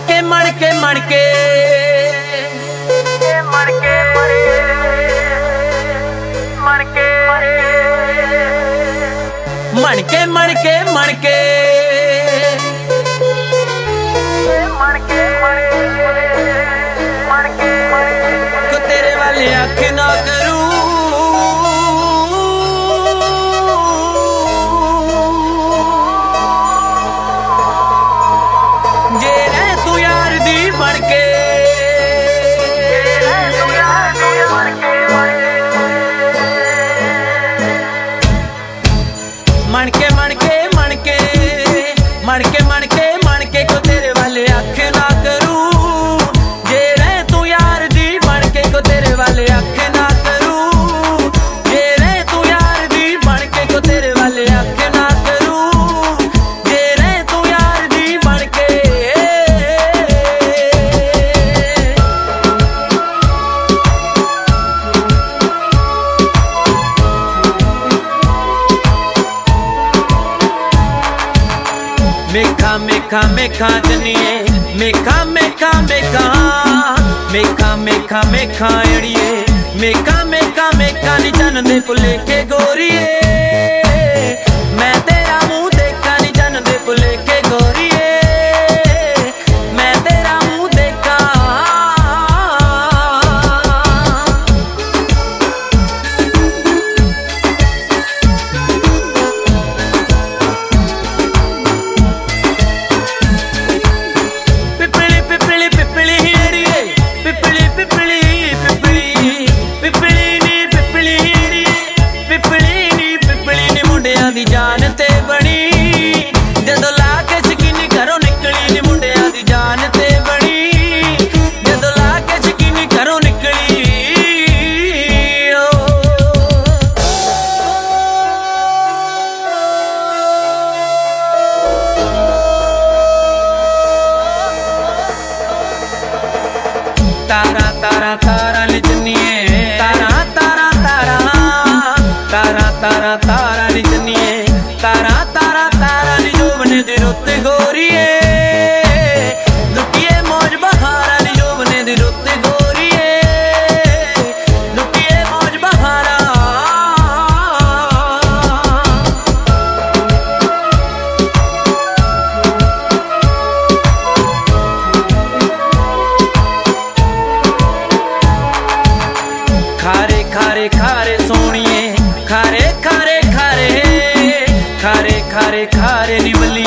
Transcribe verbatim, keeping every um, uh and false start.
मणके मणके मणके मणके मणके मणके मणके मणके मणके मणके को तेरे वाले आँख ना करूं जे रह तू यार दी बनके मणके मणके मणके मणके मणके मणके को तेरे वाले आँख ना करूं जे रह तू यार दी बनके को तेरे वाले आँख ना करूं जे रह तू यार दी बनके को तेरे वाले आँख ना करूं जे रह तू यार दी बनके मेखा मेखा मेखा जनिए मेखा मेखा मेखा मेखा मेखा मेखा अड़िए मेखा मेखा मेखा नी जन दे भुले के गोरिए मैं तेरा मुंह देखा नी जन दे भुले के गोरिए मैं तेरा मुंह देखा दी जान ते बनी जदों ला के शकीनी घरों निकली नी मुंडिया दी जान ते बनी जदों ला के शकीनी घरों निकली ओ तारा तारा तारा लिजनिए तारा तारा तारा तारा तारा तारा लिजनिए तारा तारा तारा नी जोबने दी रुत गोरिए लुटिए मौज बहारा नी जोबने दी रुत गोरिए लुटिए मौज बहारा खारे खारे खारे सोनिए खारे खारे खारे खारे खारे खारे नी बली